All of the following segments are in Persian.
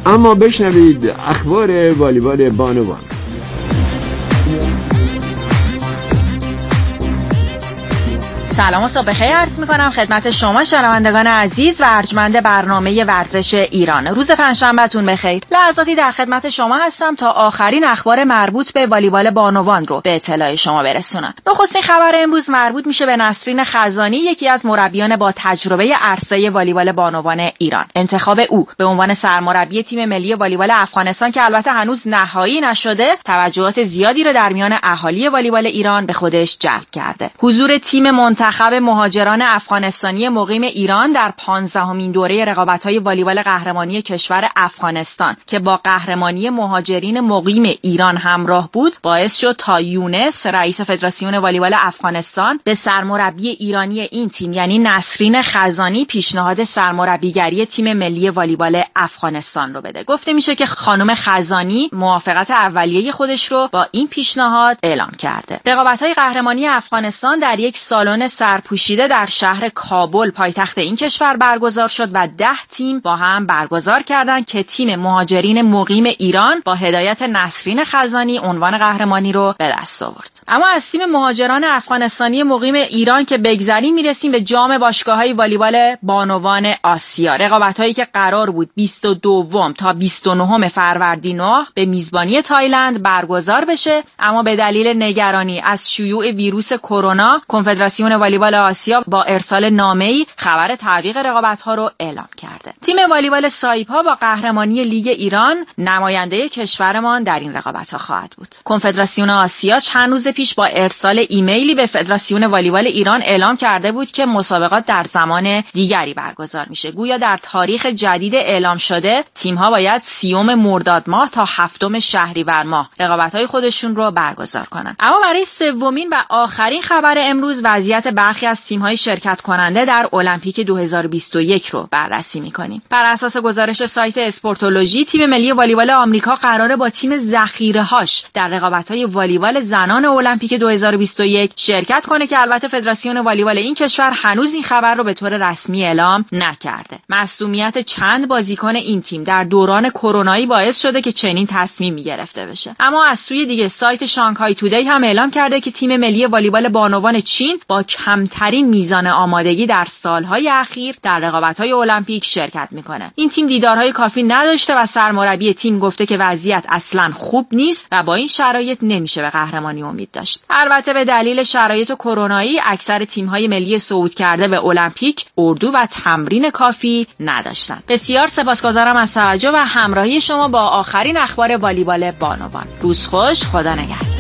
اما بشنوید اخبار والیبال بانوان. سلام و صبح بخیر عرض می‌کنم خدمت شما شنوندگان عزیز و ارجمند برنامه ورزش ایران. روز پنجشنبه‌تون بخیر. لحظاتی در خدمت شما هستم تا آخرین اخبار مربوط به والیبال بانوان رو به اطلاع شما برسونم. نخستین خبر امروز مربوط میشه به نسرین خزانی، یکی از مربیان با تجربه عرصه والیبال بانوان ایران. انتخاب او به عنوان سرمربی تیم ملی والیبال افغانستان که البته هنوز نهایی نشده، توجهات زیادی رو در میان اهالی والیبال ایران به خودش جلب کرده. حضور تیم منتخب مهاجران افغانستانی مقیم ایران در 15مین دوره رقابت‌های والیبال قهرمانی کشور افغانستان که با قهرمانی مهاجرین مقیم ایران همراه بود، باعث شد تا یونس رئیس فدراسیون والیبال افغانستان به سرمربی ایرانی این تیم یعنی نسرین خزانی پیشنهاد سرمربیگری تیم ملی والیبال افغانستان رو بده. گفته میشه که خانم خزانی موافقت اولیه خودش رو با این پیشنهاد اعلام کرده. رقابت‌های قهرمانی افغانستان در یک سالن سرپوشیده در شهر کابل پایتخت این کشور برگزار شد و 10 تیم با هم برگزار کردند که تیم مهاجرین مقیم ایران با هدایت نسرین خزانی عنوان قهرمانی رو به دست آورد. اما از تیم مهاجران افغانستانی مقیم ایران که بگذریم میرسیم به جام باشگاه‌های والیبال بانوان آسیا. رقابت‌هایی که قرار بود 22 تا 29 فروردین ماه به میزبانی تایلند برگزار بشه، اما به دلیل نگرانی از شیوع ویروس کرونا کنفدراسیون والیبال آسیا با ارسال نامه‌ای خبر تعویق رقابت‌ها رو اعلام کرده. تیم والیبال سایپا با قهرمانی لیگ ایران نماینده کشورمان در این رقابت‌ها خواهد بود. کنفدراسیون آسیا چند روز پیش با ارسال ایمیلی به فدراسیون والیبال ایران اعلام کرده بود که مسابقات در زمان دیگری برگزار میشه. گویا در تاریخ جدید اعلام شده تیم‌ها باید 30 مرداد ماه تا 7 شهریور ماه رقابت‌های خودشون رو برگزار کنن. اما برای سومین و آخرین خبر امروز وضعیت برخی از تیم‌های شرکت کننده در المپیک 2021 رو بررسی می‌کنیم. بر اساس گزارش سایت اسپورتولوژی، تیم ملی والیبال آمریکا قراره با تیم ذخیره‌هاش در رقابت‌های والیبال زنان المپیک 2021 شرکت کنه که البته فدراسیون والیبال این کشور هنوز این خبر رو به طور رسمی اعلام نکرده. معصومیت چند بازیکن این تیم در دوران کرونایی باعث شده که چنین تصمیمی گرفته بشه. اما از سوی دیگه سایت شانگهای تودی هم اعلام کرده که تیم ملی والیبال بانوان چین با کمترین میزان آمادگی در سالهای اخیر در رقابت‌های المپیک شرکت میکنه. این تیم دیدارهای کافی نداشته و سرمربی تیم گفته که وضعیت اصلاً خوب نیست و با این شرایط نمیشه به قهرمانی امید داشت. البته به دلیل شرایط کرونایی اکثر تیم‌های ملی صعود کرده به المپیک اردو و تمرین کافی نداشتند. بسیار سپاسگزارم از توجه و همراهی شما با آخرین اخبار والیبال بانوان. روز خوش، خدا نگهدار.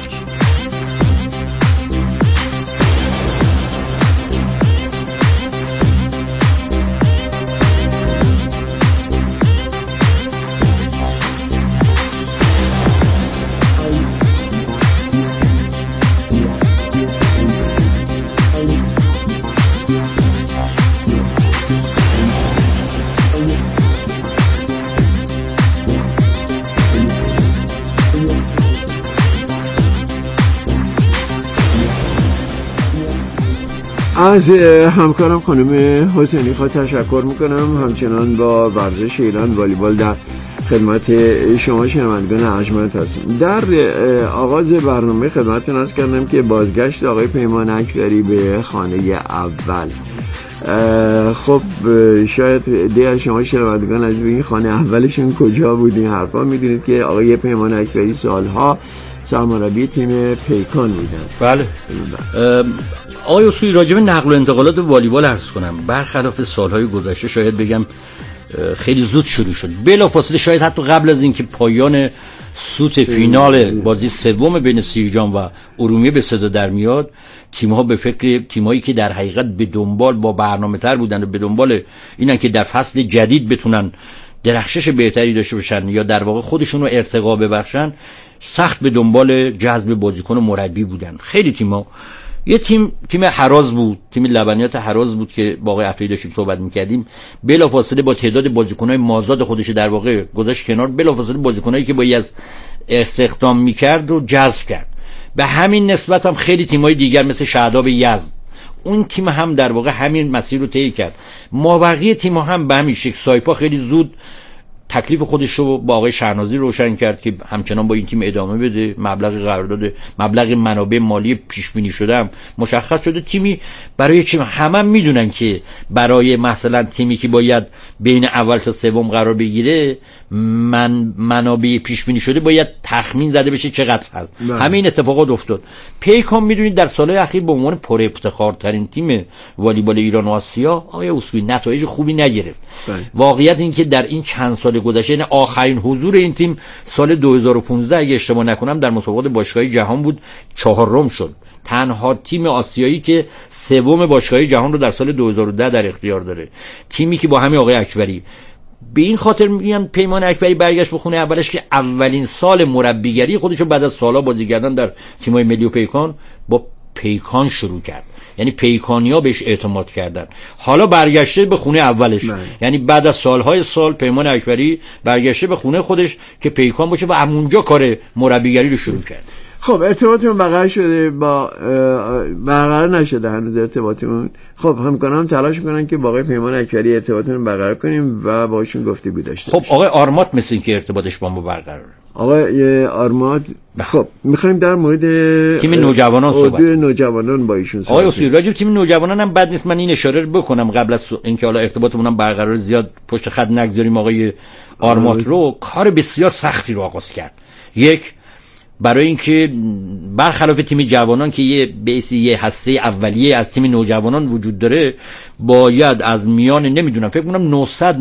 از همکارم خانم حسینی خواهد تشکر میکنم. همچنان با ورزش ایران والیبال در خدمت شما شنوندگان ارجمند هستیم. در آغاز برنامه خدمتتون عرض کردم که بازگشت آقای پیمان اکبری به خانه اول. خب شاید ده شما شنوندگان از این خانه اولشون کجا بود این حرفا میدونید که آقای پیمان اکبری سالها سرمربی تیم پیکان بودن. بله. آقای اصولی راجب نقل و انتقالات والیبال عرض کنم. برخلاف سالهای گذشته شاید بگم خیلی زود شروع شد. بلافاصله شاید حتی قبل از اینکه پایان سوت فینال بازی سوم بین سیرجان و ارومیه به صدا در میاد، تیم‌ها به فکر تیمایی که در حقیقت به دنبال با برنامه‌تر بودن و به دنبال اینن که در فصل جدید بتونن درخشش بهتری داشته باشن یا در واقع خودشون رو ارتقا ببخشن، سخت به دنبال جذب بازیکن و مربی بودن. خیلی تیم‌ها، یه تیم هراز بود، تیم لبنیات هراز بود که با آقای عطایی داشتیم صحبت می‌کردیم، بلافاصله با تعداد بازیکن‌های مازاد خودش در واقع گذاشت کنار، بلافاصله بازیکنایی که باید استخدام می‌کرد رو جذب کرد. به همین نسبت هم خیلی تیم‌های دیگر مثل شهداب یزد، اون تیم هم در واقع همین مسیر رو طی کرد. مابقی تیم‌ها هم به همین شکل. سایپا خیلی زود تکلیف خودش رو با آقای شهنازی روشن کرد که همچنان با این تیم ادامه بده. مبلغ قرارداد، مبلغ منابع مالی پیش بینی شده هم مشخص شده. تیمی برای چی همه میدونن که برای مثلا تیمی که باید بین اول تا سوم قرار بگیره منابع پیش بینی شده باید تخمین زده بشه چقدر هست. همین اتفاقات افتاد. پیکان میدونید در سالهای اخیر به عنوان پر افتخارترین تیم والیبال ایران و آسیا آقای اصولی نتایج خوبی نگرفت. واقعیت این که در این چند سال گذشته، یعنی آخرین حضور این تیم سال 2015 اگه اشتباه نکنم در مسابقات باشگاهی جهان بود، 4م شد. تنها تیم آسیایی که 3 باشگاهی جهان رو در سال 2010 در اختیار داره. تیمی که با همین آقای اکبری، به این خاطر میگم پیمان اکبری برگشت به خونه اولش که اولین سال مربیگری خودشو بعد از سالها بازی کردن در تیم‌های ملی و پیکان با پیکان شروع کرد. یعنی پیکانیا بهش اعتماد کردن. حالا برگشته به خونه اولش. یعنی بعد از سالهای سال پیمان اکبری برگشته به خونه خودش که پیکان باشه و همونجا کار مربیگری رو شروع کرد. خب ارتباطمون برقرار شده، با برقرار نشده هنوز ارتباطمون. خب همکاران تلاش میکنن که با آقای پیمان اکبری ارتباطمون برقرار کنیم و باشون گفتگو داشته باشیم. خب آقای آرمات مثل این که ارتباطش با ما برقراره. آقای آرمات خب میخوایم در مورد تیم نوجوانان صحبت کنیم. نوجوانان با ایشون آقای اصولی راجع به تیم نوجوانان هم بد نیست من این اشاره بکنم قبل از اینکه حالا ارتباطمون هم برقرار زیاد پشت خط نگذاریم. آقای آرمات رو کار بسیار سختی رو آغاز کرد. یک، برای اینکه برخلاف تیم جوانان که یه هسته اولیه از تیم نوجوانان وجود داره، باید از میان نمیدونم فکر کنم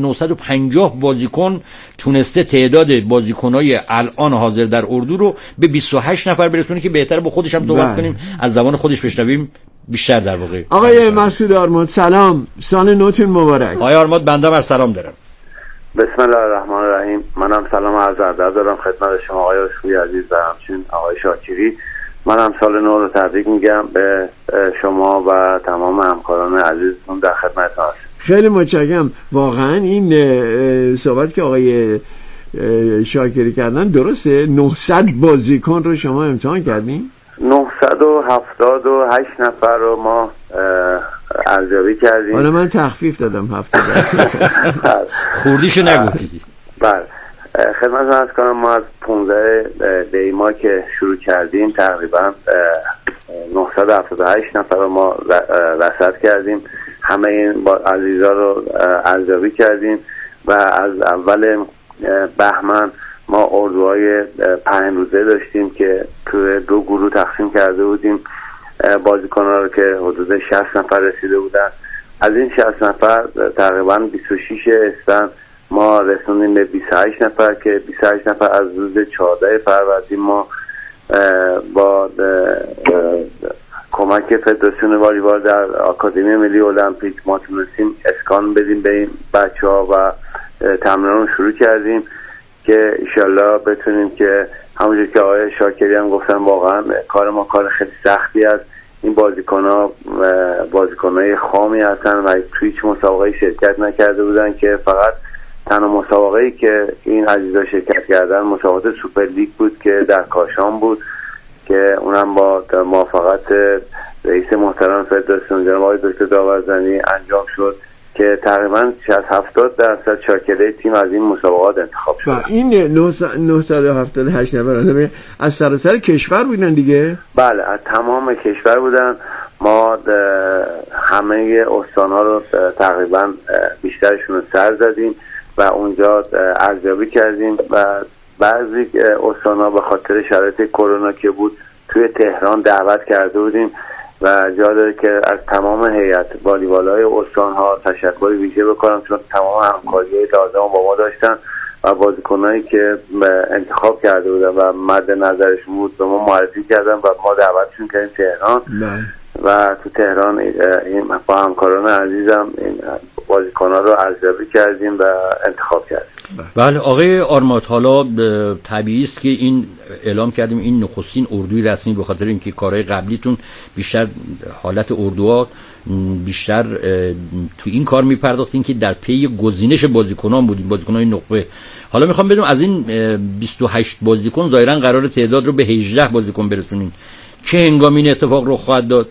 950 بازیکن تونسته تعداد بازیکنای الان حاضر در اردو رو به 28 نفر برسونه که بهتره با خودش هم صحبت کنیم، از زبان خودش بشنویم بیشتر در واقع. آقای مسعود آرمات سلام، سال نوتون مبارک. آقای آرمات بنده بر سلام دارم. بسم الله الرحمن الرحیم. منم سلام عرض ادب دارم خدمت شما آقای اصولی عزیز و همچنین آقای شاکری. منم سال نو رو تبریک میگم به شما و تمام همکاران عزیزتون در خدمتتون هستم. خیلی متشکرم. واقعا این صحبت که آقای شاکری کردن درسته؟ 900 بازیکن رو شما امتحان کردین؟ 978 نفر رو ما ارزیابی کردیم. حالا من تخفیف دادم 70 خوردیشو نگفتید. بله خدمتتون عرض کنم ما از 15 دی‌ماه که شروع کردیم تقریبا 978 نفر رو ما رصد کردیم. همه این عزیزا رو ارزیابی کردیم و از اول بهمن ما اردوهای 5 روزه داشتیم که توی 2 گروه تقسیم کرده بودیم بازیکن‌ها رو که حدود 60 نفر رسیده بودن. از این 60 نفر تقریبا 26 اسفند ما رسوندیم به 28 نفر که 28 نفر از روز 14 فروردین ما با کمک فدراسیون والیبال در آکادمی ملی المپیک ما تونستیم اسکان بدیم به این بچه‌ها و تمرین رو شروع کردیم که انشالله بتونیم که همونجور که آقای شاکری هم گفتن واقعا کار ما کار خیلی سختی است. این بازیکن‌های خامی هستن و توی هیچ مسابقه شرکت نکرده بودن که فقط تنها مسابقه‌ای که این عزیزا شرکت کردن مسابقات سوپر لیگ بود که در کاشان بود که اونم با موافقت رئیس محترم فدراسیون جناب آقای دکتر داورزنی انجام شد که تقریبا 60-70% شاکره تیم از این مسابقات انتخاب شد. و این 978 نفر از سراسر کشور بودن دیگه؟ بله از تمام کشور بودن. ما همه استان‌ها رو تقریبا بیشترشون رو سر زدیم و اونجا ارزیابی کردیم و بعضی استان‌ها به خاطر شرایط کرونا که بود توی تهران دعوت کرده بودیم و جا داره که از تمام هیئت والیبال‌های استان‌ها تشکر ویژه بکنم چون تمام همکاری‌های لازم با ما داشتن و بازیکنایی که انتخاب کرده بودن و مد نظرشون بود به ما معرفی کردن و ما دعوتشون کردیم تهران و تو تهران این با همکاران عزیزم این بازیکن‌ها رو ارزیابی کردیم و انتخاب کردیم. بله آقای آرمات، حالا طبیعی است که این اعلام کردیم این نخستین اردوی رسمی به خاطر اینکه کارهای قبلیتون بیشتر حالت اردوها بیشتر تو این کار میپرداختین که در پی گزینش بازیکنان بودین، بازیکنان نخبه. حالا میخوام بدونم از این 28 بازیکن ظاهرا قرار تعداد رو به 18 بازیکن برسونین، چه هنگامی این اتفاق رو خواهد داد؟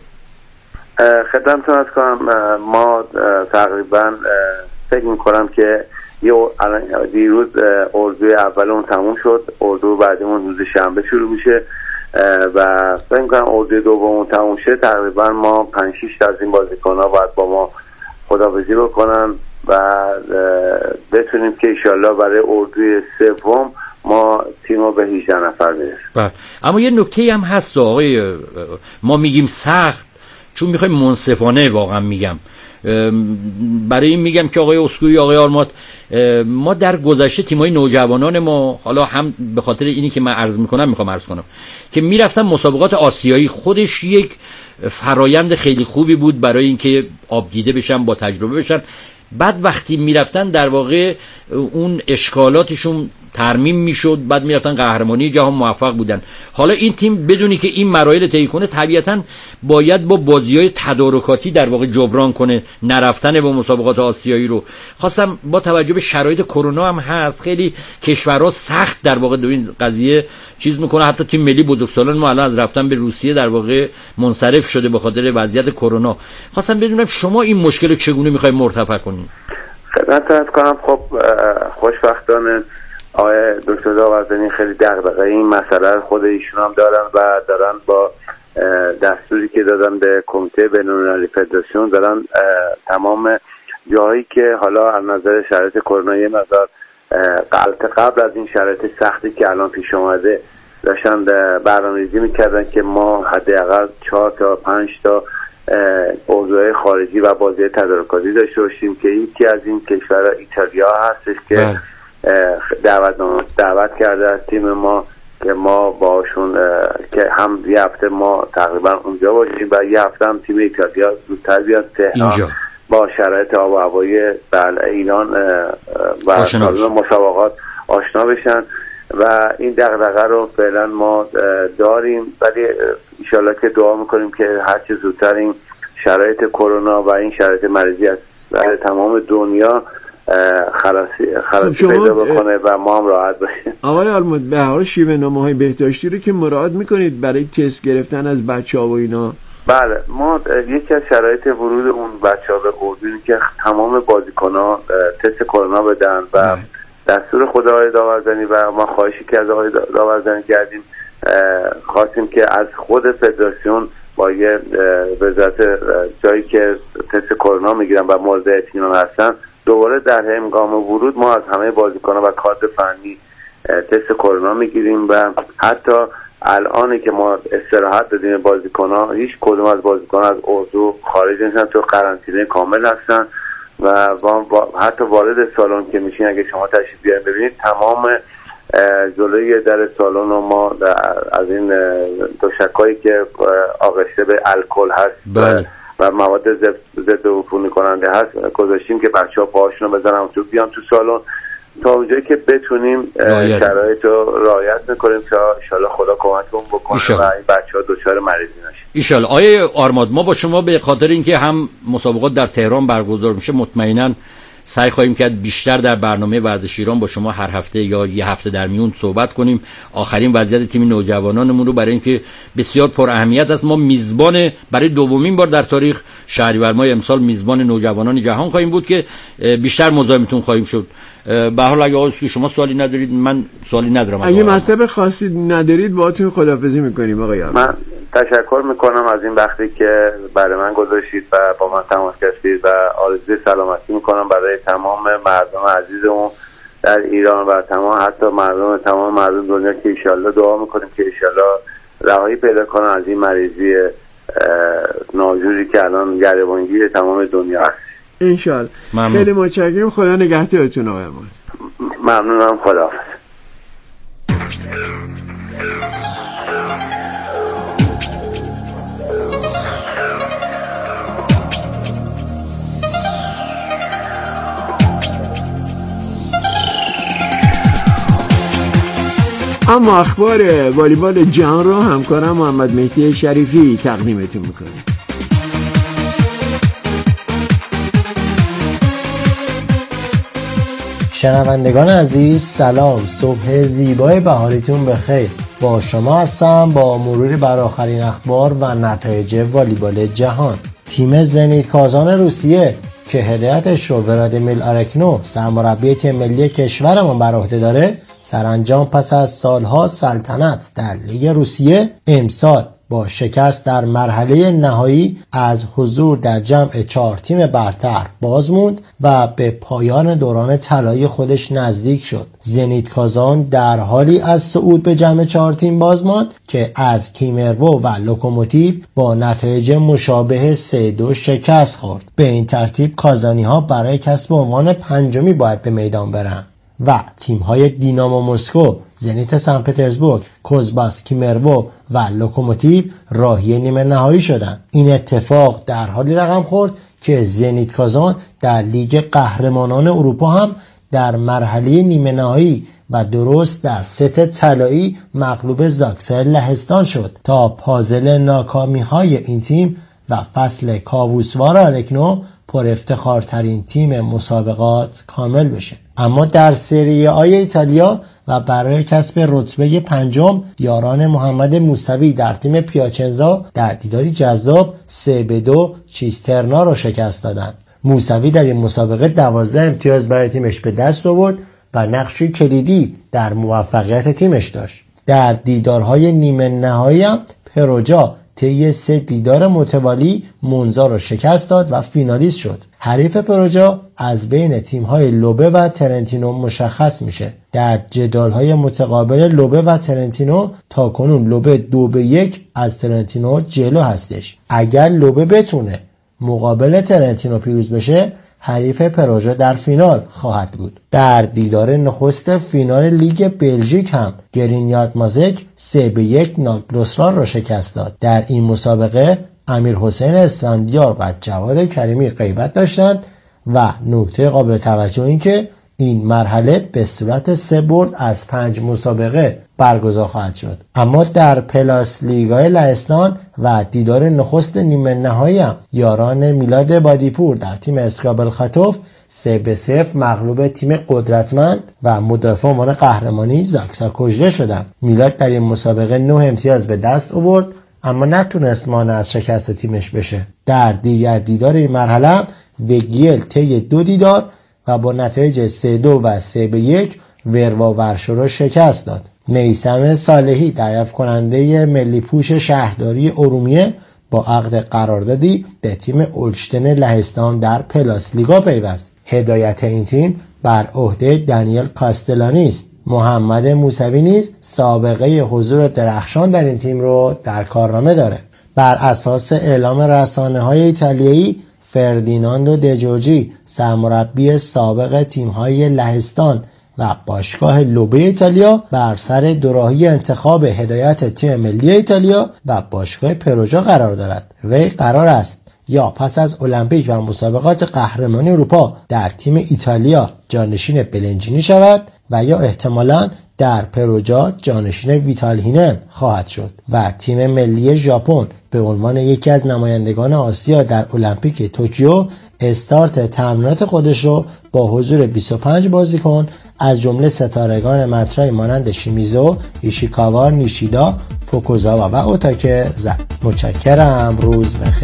خدمتتون عرض کنم ما تقریبا فکر میکنم که دیروز اردو اولمون تموم شد، اردو بعدیمون روز شنبه شروع میشه و فکر می‌کنم اردو دوممون تموم شه تقریبا ما 5-6 تا از این بازیکن‌ها باید با ما خداحافظی بکنن و بتونیم که انشالله برای اردوی سوم ما تیمو به 18 نفر برسیم. بله، اما یه نکته هم هست آقای، ما میگیم سخت چون میخوایم منصفانه واقعا میگم، برای این میگم که آقای اسکوئی، آقای آرمات، ما در گذشته تیمای نوجوانان ما، حالا هم به خاطر اینی که من میخوام عرض کنم که میرفتن مسابقات آسیایی، خودش یک فرایند خیلی خوبی بود برای اینکه آب دیده بشن، با تجربه بشن. بعد وقتی میرفتن در واقع اون اشکالاتشون ترمیم میشد، بعد میرفتن قهرمانی جهان، موفق بودن. حالا این تیم بدونی که این مراحل طی کنه طبیعتاً باید با بازی‌های تدارکاتی در واقع جبران کنه نرفتن با مسابقات آسیایی رو. خواستم با توجه به شرایط کرونا هم هست، خیلی کشورها سخت در واقع دو این قضیه چیز میکنه. حتی تیم ملی بزرگسالان ما الان از رفتن به روسیه در واقع منصرف شده به خاطر وضعیت کرونا. خواستم بدونم شما این مشکل رو چگونه می‌خواید مرتفع کنید؟ خدمت کنم. خب خوشبختانه آقای دکتر داوردانی خیلی دغدغه این مسئله خود ایشون هم دارن و دارن با دستوری که دادن به کمیته بین‌المللی فدراسیون دارن تمام جاهایی که حالا از نظر شرایط کرونا یه مقدار قبل از این شرایط سختی که الان پیش اومده داشتن برنامه‌ریزی میکردن که ما حداقل 4 تا 5 تا عضوهای خارجی و بازی تدارکاتی داشته باشیم که یکی از این کشورها ایتالیا هستش که دعوت کرده از تیم ما که ما باشون که هم یه هفته ما تقریبا اونجا باشیم و یه هفته هم تیم ایتالیا زودتر بیاد تهران با شرایط آب و هوایی ایران و سالن مسابقات آشنا بشن و این دغدغه رو فعلا ما داریم، ولی انشالله که دعا میکنیم که هرچه زودتر این شرایط کرونا و این شرایط مریضی از تمام دنیا خلاصی پیدا بکنه و ما هم راحت باشیم. آقای آرمات، به هر شیوه نامه‌های بهداشتی رو که مراعات میکنید برای تست گرفتن از بچه‌ها و اینا؟ بله، ما یکی از شرایط ورود اون بچه‌ها به اردو که تمام بازیکن‌ها تست کرونا بدن و دستور خود آقای داوردانی و ما خواهشی که از آقای داوردانی کردیم، خواستیم که از خود فدراسیون با یه وزارت جایی که تست کرونا میگیرن و مورد اطمینان هستن دوباره در هنگام ورود ما از همه بازیکن‌ها و کادر فنی تست کرونا میگیریم و حتی الان که ما استراحت دادیم بازیکن‌ها، هیچ کدوم از بازیکن‌ها از اردو خارج نیستن، تو قرنطینه کامل هستن و حتی وارد سالن که میشین اگه شما تشریف بیارین ببینید تمام جلوی در سالن و ما از این دوشکایی که آغشته به الکل هست و مواد ضد عفونی کننده هست گذاشتیم که بچه‌ها پاهاشون رو بزنن تو بیان تو سالن تا اونجایی که بتونیم شرایط رو رعایت میکنیم تا ان شاءالله خدا کمکمون بکنه و این بچه‌ها دچار مریضی نشن ان شاءالله. آیه آرماد، ما با شما به خاطر اینکه هم مسابقات در تهران برگزار میشه مطمئناً سعی خواهیم کرد بیشتر در برنامه ورزش ایران با شما هر هفته یا یه هفته در میون صحبت کنیم آخرین وضعیت تیم نوجوانانمون رو، برای اینکه بسیار پر اهمیت است. ما میزبان برای دومین بار در تاریخ شهریور ماه امسال میزبان نوجوانان جهان خواهیم بود که بیشتر مزاحمتون خواهیم شد. به هر حال اگه آقای شما سوالی ندارید من سوالی ندارم. اگه مطلب خاصی ندارید باهاتون خداحافظی میکنیم آقای آرماد. من تشکر میکنم از این وقتی که برای من گذاشتید و با من تماس گرفتید و آرزوی سلامتی میکنم برای تمام مردم عزیزمون در ایران و تمام مردم دنیا که انشالله دعا میکنیم که انشالله رهایی پیدا کنن از این مریضی ناجوری که الان گریبانگیر تمام دنیا هست انشالله. خیلی متشکرم، خدا نگهدارتون آقای آرماد. ممنونم، خداحافظ. اما اخبار والیبال جهان رو همکارم محمد مهدی شریفی تقدیمتون میکنه. شنوندگان عزیز سلام، صبح زیبای بهاریتون بخیر. با شما هستم با مروری بر آخرین اخبار و نتایج والیبال جهان. تیم زنیت کازان روسیه که هدایتش رو ولادیمیر آرکنو سرمربی تیم ملی کشورمون بر عهده داره، سرانجام پس از سالها سلطنت در لیگ روسیه امسال با شکست در مرحله نهایی از حضور در جمع 4 تیم برتر باز موند و به پایان دوران طلایی خودش نزدیک شد. زنیت کازان در حالی از صعود به جمع 4 تیم باز ماند که از کیمروو و لوکوموتیو با نتایج مشابه 3-2 شکست خورد. به این ترتیب کازانی ها برای کسب عنوان پنجمی باید به میدان برن و تیم‌های دینامو مسکو، زنیت سن پترزبورگ، کوزباس کیمروو و لوکوموتیو راهی نیمه نهایی شدند. این اتفاق در حالی رقم خورد که زنیت کازان در لیگ قهرمانان اروپا هم در مرحله نیمه نهایی و درست در ست طلایی مغلوب زاکسای لهستان شد تا پازل ناکامی‌های این تیم و فصل کاووسوار آرکنو پر افتخارترین تیم مسابقات کامل بشه. اما در سری آ ایتالیا و برای کسب رتبه 5 یاران محمد موسوی در تیم پیاچنزا در دیداری جذاب 3-2 چیسترنا رو شکست دادند. موسوی در این مسابقه 12 امتیاز برای تیمش به دست آورد و نقشی کلیدی در موفقیت تیمش داشت. در دیدارهای نیمه نهایی هم پروجا طی 3 دیدار متوالی مونزا را شکست داد و فینالیست شد. حریف پروجا از بین تیم‌های لوبه و ترنتینو مشخص میشه. در جدال‌های متقابل لوبه و ترنتینو تاکنون لوبه 2-1 از ترنتینو جلو هستش. اگر لوبه بتونه مقابل ترنتینو پیروز بشه، حریف پروژا در فینال خواهد بود. در دیدار نخست فینال لیگ بلژیک هم گرینیارد مازک 3-1 ناگلوسران را شکست داد. در این مسابقه امیر حسین اسفندیار و جواد کریمی غیبت داشتند و نکته قابل توجه این که این مرحله به صورت 3 برد از 5 مسابقه برگزار خواهد شد. اما در پلاس لیگای لهستان و دیدار نخست نیمه نهایی هم یاران میلاد بادیپور در تیم اسکرابل خطوف 3-0 مغلوب تیم قدرتمند و مدافع عنوان قهرمانی زاکسا کوژله شدند. میلاد در این مسابقه 9 امتیاز به دست آورد اما نتونست مانع از شکست تیمش بشه. در دیگر دیدار این مرحله وگیل طی 2 دیدار و با نتایج 3-2 و 3-1 وروا ورشو را شکست داد. میثم صالحی دریافت کننده ملی پوش شهرداری ارومیه با عقد قراردادی به تیم اولشتن لهستان در پلاس لیگا پیوست. هدایت این تیم بر عهده دانیل کاستلانی است. محمد موسوی نیز سابقه حضور درخشان در این تیم رو در کارنامه داره. بر اساس اعلام رسانه‌های ایتالیایی، فردیناندو دجورجی سرمربی سابق تیم‌های لهستان و باشگاه لوبه ایتالیا بر سر دوراهی انتخاب هدایت تیم ملی ایتالیا و باشگاه پروژا قرار دارد. وی قرار است یا پس از المپیک و مسابقات قهرمانی اروپا در تیم ایتالیا جانشین بلنجینی شود و یا احتمالاً در پروژا جانشین ویتالهینن خواهد شد و تیم ملی ژاپن به عنوان یکی از نمایندگان آسیا در المپیک توکیو استارت تمرینات خودش رو با حضور 25 بازیکن از جمله ستارگان مطرحی مانند شیمیزو، ایشیکاوا، نیشیدا، فوکوزاوا و اوتاکه زد. متشکرم. روز بخیر.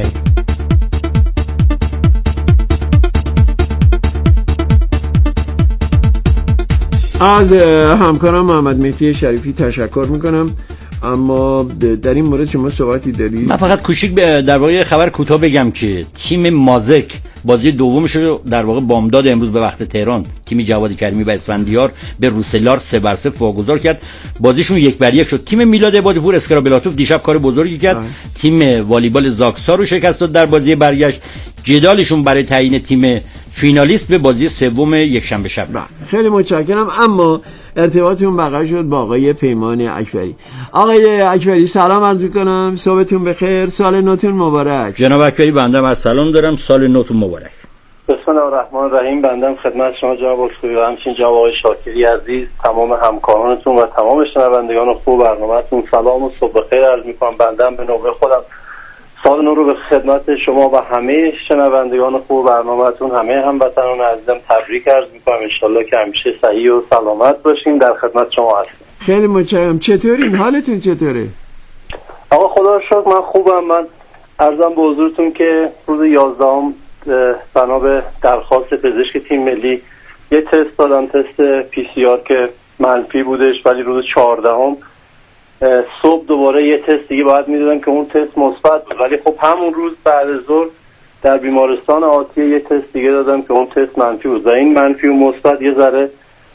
از همکارم محمد مهدی شریفی تشکر میکنم. اما در این مورد شما صحبتی دارید؟ من فقط کوچیک در واقع خبر کوتاه بگم که تیم مازک بازی دومش رو در واقع بامداد امروز به وقت تهران تیم جواد کریمی و اسفندیار به روسلار 3-0 واگذار کرد. بازیشون 1-1 شد. تیم میلاد بادیپور اسکرابلاتوف دیشب کار بزرگی کرد. تیم والیبال زاکسا رو شکست داد در بازی برگشت. جدالشون برای تعیین تیم فینالیست به بازی سوم یکشنبه شب. خیلی متشکرم. اما ارتباطتون برقرار شد با آقای پیمان اکبری. آقای اکبری سلام عرض می‌کنم، صبحتون بخیر، سال نوتون مبارک. جناب اکبری بنده عرض سلام دارم، سال نوتون مبارک. بسم الله الرحمن الرحیم. بنده خدمت شما جناب اکبری و همچنین جناب آقای شاکری عزیز، تمام همکارانتون و تمام شنوندگان خوب برنامه‌تون سلام و صبح بخیر عرض می‌کنم. بنده به نوبه خودم سال نو رو به خدمت شما و همه شنوندگان خوب برنامه‌تون، همه هموطنان عزیزم تبریک عرض می‌کنم. ان شاءالله که همیشه صحیح و سلامت باشین. در خدمت شما هستم. خیلی متشکرم. چطورین؟ حالتون چطوره؟ آقا خدا رو شکر من خوبم. من عرضم به حضورتون که روز 11 بنا به درخواست پزشک تیم ملی یه تست دادم، تست PCR که منفی بودش، ولی روز 14 صبح دوباره یه تست دیگه باید میدادم که اون تست مثبت بود، ولی خب همون روز بعد از ظهر در بیمارستان آتیه یه تست دیگه دادم که اون تست منفی بود و این منفی و مثبت یه ذره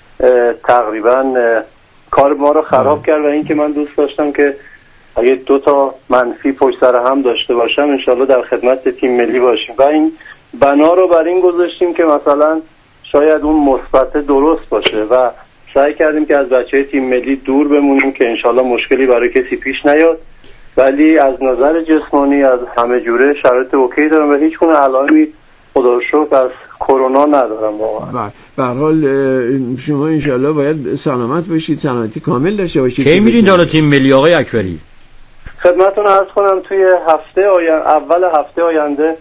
تقریبا کار ما رو خراب کرد و این که من دوست داشتم که اگه 2 منفی پشت سر هم داشته باشم انشالله در خدمت تیم ملی باشیم و این بنا رو بر این گذاشتیم که مثلا شاید اون مثبت درست باشه و سعی کردیم که از بچه تیم ملی دور بمونیم که انشالله مشکلی برای کسی پیش نیاد، ولی از نظر جسمانی از همه جوره شرایط اوکی دارم و هیچ گونه علائمی خدا رو شکر از کرونا ندارم واقعا. به هر حال شما انشالله باید سلامت باشید، سلامتی کامل داشته باشید. کی میرین حالا تیم ملی آقای اکبری؟ خدمتتون عرض کنم توی اول هفته آینده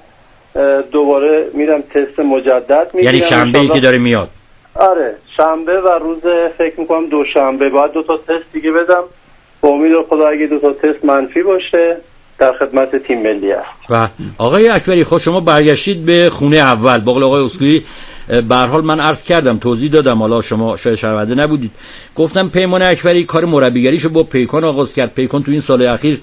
دوباره میرم تست مجدد میگیرم. یعنی شنبه‌ای که داره میاد؟ آره شنبه و روز فکر میکنم دوشنبه باید 2 تست دیگه بدم. با امید خدا اگه 2 تست منفی باشه در خدمت تیم ملی است. و آقای اکبری خب شما برگشتید به خونه اول. با قول آقای اسکوئی به هر حال من عرض کردم، توضیح دادم، حالا شما شاید شنونده نبودید، گفتم پیمان اکبری کار مربیگریشو با پیکان آغاز کرد. پیکان تو این سال اخیر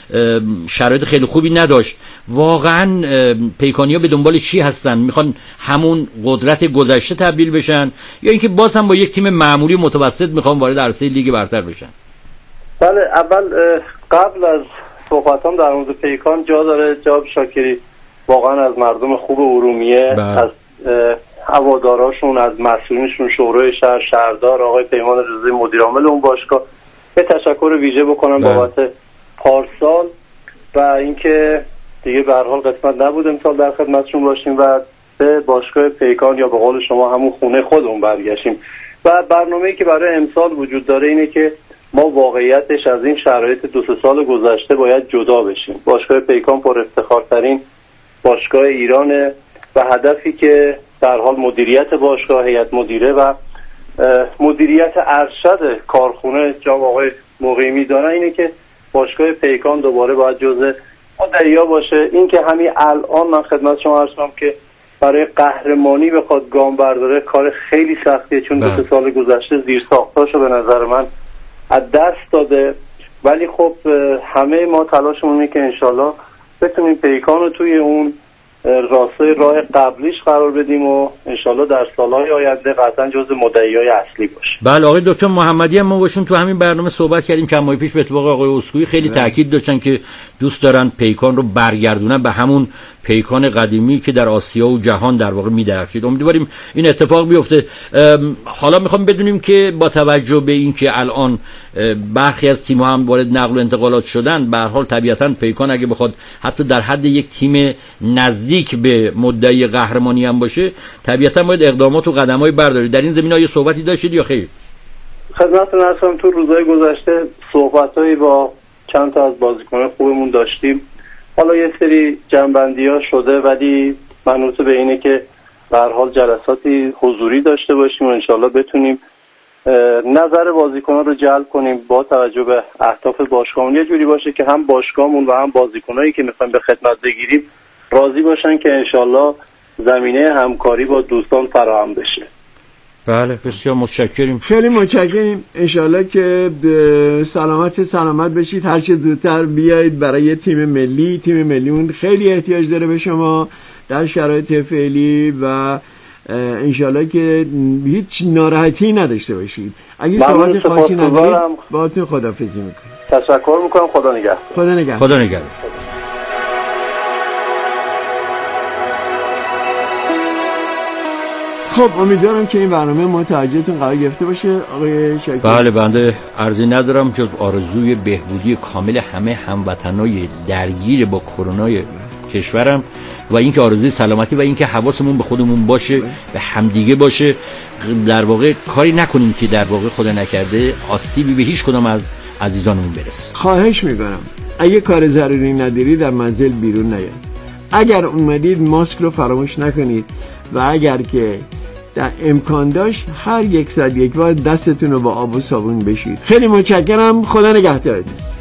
شرایط خیلی خوبی نداشت. واقعا پیکانی‌ها به دنبال چی هستن؟ میخوان همون قدرت گذشته تبدیل بشن یا اینکه باز هم با یک تیم معمولی متوسط میخوان وارد عرصه لیگ برتر بشن؟ بله، اول قبل از صحبتام در مورد پیکان جا داره جناب شاکری واقعا از مردم خوب ارومیه، از هواداراشون، از مسئولینشون، شورای شهر، شهردار آقای پیمان رضایی مدیر عامل اون باشگاه یه تشکر ویژه بکنم بابت پارسال و اینکه دیگه به هر حال قسمت نبود امسال در خدمتشون باشیم و به باشگاه پیکان یا به قول شما همون خونه خودمون برگشتیم. و برنامه‌ای که برای امسال وجود داره اینه که ما واقعیتش از این شرایط 2-3 سال گذشته باید جدا بشیم. باشگاه پیکان پر افتخارترین باشگاه ایرانه و هدفی که در حال مدیریت باشگاه، هیئت مدیره و مدیریت ارشد کارخونه جناب آقای مقیمی دارن اینه که باشگاه پیکان دوباره باید جزء مدعیا باشه. این که همین الان من خدمت شما عرض کنم که برای قهرمانی بخواد گام برداره کار خیلی سختیه، چون 2-3 سال گذشته زیرساختاشو به نظر من از دست داده، ولی خب همه ما تلاشمون اینه که انشالله بتونیم پیکان رو توی اون راستای راه قبلیش قرار بدیم و انشالله در سالهای آینده قطعا جزء مدعیای اصلی باشه. بله آقای دکتر محمدی هم ما باشون تو همین برنامه صحبت کردیم که ماه پیش به اتفاق آقای اسکوئی خیلی تاکید داشتن که دوست دارن پیکان رو برگردونن به همون پیکان قدیمی که در آسیا و جهان در واقع می‌درخشید. امیدواریم این اتفاق بیفته. حالا میخوام بدونیم که با توجه به اینکه الان برخی از تیم‌ها هم وارد نقل و انتقالات شدن، به هر حال طبیعتاً پیکان اگه بخواد حتی در حد یک تیم نزدیک به مدعی قهرمانی هم باشه، طبیعتاً باید اقدامات و قدم‌های برداری. در این زمینه یه صحبتی داشتید یا خیر؟ خدمتتون هستم. تو روزهای گذشته صحبتایی با چند تا از بازیکنان خوبمون داشتیم. حالا یه سری جنبندی‌ها شده ولی منوط به اینه که به هر حال جلساتی حضوری داشته باشیم و انشالله بتونیم نظر بازیکنان رو جلب کنیم با توجه به اهداف باشگاهمون، یه جوری باشه که هم باشگاهمون و هم بازیکنایی که میخوایم به خدمت بگیریم راضی باشن که انشالله زمینه همکاری با دوستان فراهم بشه. بله بسیار متشکریم. خیلی متشکریم. انشالله که سلامت بشید، هر چه زودتر بیایید برای تیم ملی. تیم ملیمون خیلی احتیاج داره به شما در شرایط فعلی و انشالله که هیچ ناراحتی نداشته باشید. اگه صحبت خاصی ندارید باهاتون خداحافظی میکنم. تشکر میکنم. خدا نگهدار. خدا نگهدار. خب امیدوارم که این برنامه متوجهتون قرار گرفته باشه آقای شاکر. بله بنده عرضی ندارم جز آرزوی بهبودی کامل همه هموطنای درگیر با کرونای کشورم و اینکه آرزوی سلامتی و اینکه حواسمون به خودمون باشه، به همدیگه باشه، در واقع کاری نکنیم که در واقع خدا نکرده آسیبی به هیچ کدام از عزیزانمون برسه. خواهش میکنم اگه کار ضروری نداری در منزل بیرون نیاید. اگر اومدید ماسک رو فراموش نکنید و اگر که در امکان داشت هر 1 ساعت یک بار دستتون رو با آب و صابون بشویید. خیلی متشکرم. خدا نگهدارتون.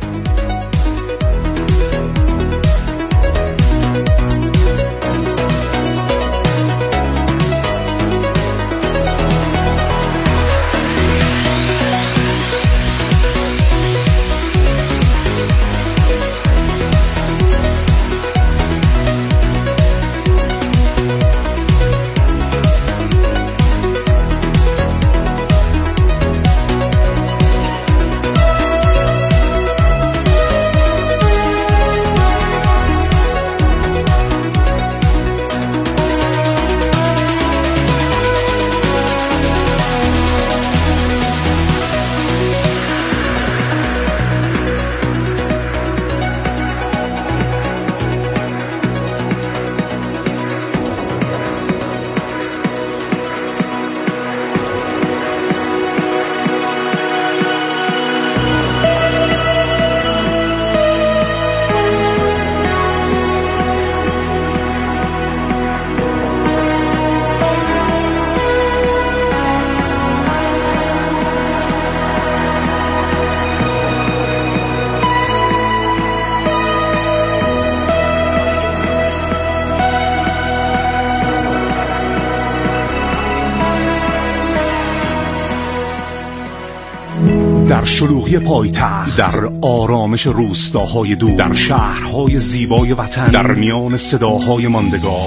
در شلوغی پایتخت، در آرامش روستاهای دور، در شهرهای زیبای وطن، در میان صداهای ماندگار،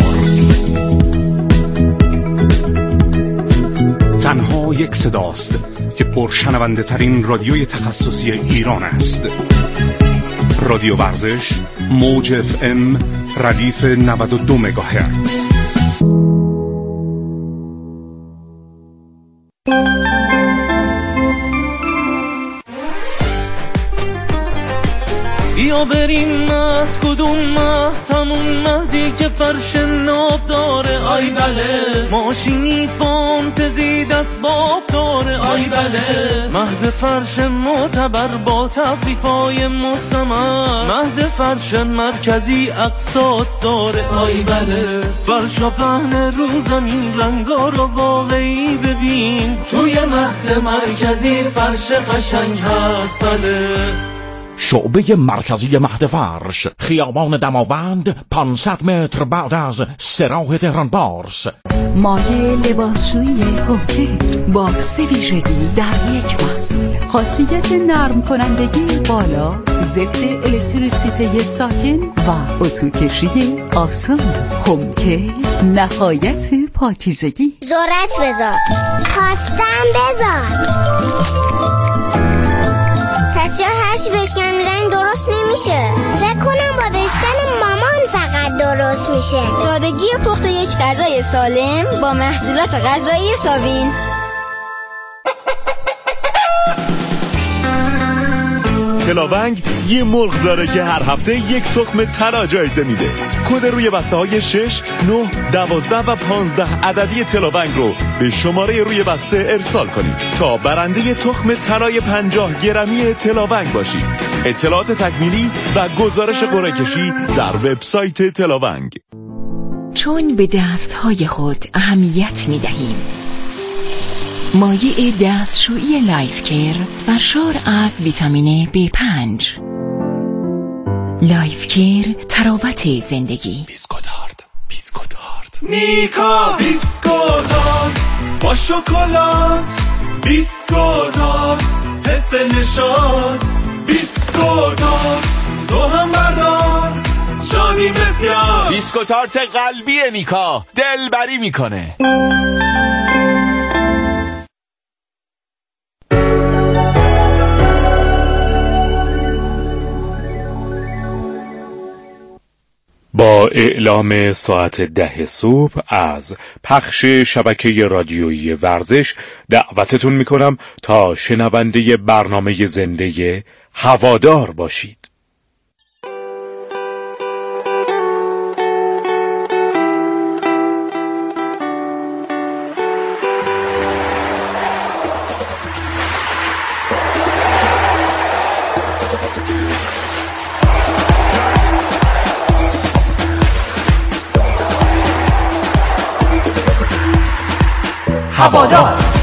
تنها یک صداست که پرشنونده ترین رادیوی تخصصی ایران است. رادیو ورزش، موج FM، ردیف 92 مگاهرتز. یا بریم مهد، کدوم مهد؟ همون مهدی که فرش ناب داره. آی بله، ماشینی فانتزی دست باف داره. آی بله، مهد فرش معتبر با تخفیفای مستمر. مهد فرش مرکزی اقساط داره. آی بله، فرش و پهن رو زمین، رنگا رو واقعی ببین. توی مهد مرکزی فرش قشنگ هست. بله، شعبه مرکزی مهد فرش، خیابان دماوند، 500 متر بعد از سراح تهران بارس. مایه لباسشویی هوکه با 3 ویژگی در یک محصول. خاصیت نرم کنندگی بالا، ضد الکتریسیته ساکن و اتوکشی آسان. هوکه نهایت پاکیزگی. ذرت بذار، پاستم بذار. پس چرا هرچی بشکن میزنی درست نمیشه؟ فکر کنم با بشکن مامان فقط درست میشه. سادگی پخت یک غذای سالم با محصولات غذایی ساوین. تلاونگ یه مرغ داره که هر هفته یک تخم طلا جایزه میده. کد روی بسته های 6، 9، 12 و 15 عددی تلاونگ رو به شماره روی بسته ارسال کنید تا برنده تخم طلای 50 گرمی تلاونگ باشید. اطلاعات تکمیلی و گزارش قرعه کشی در وبسایت تلاونگ. چون به دستهای خود اهمیت میدهیم، مایع دستشویی لایف کیر سرشار از ویتامین B5. لایف کیر، تراوت زندگی. بیسکوتارد، بیسکوتارد، میکا بیسکوتارد با شکلات. بیسکوتارد، حس نشاط. بیسکوتارد، تو هم بردار، شادی بسیار. بیسکوتارد قلبی میکا، دلبری میکنه. با اعلام ساعت 10 صبح از پخش شبکه رادیویی ورزش دعوتتون میکنم تا شنونده برنامه زنده هوادار باشید. هوادار.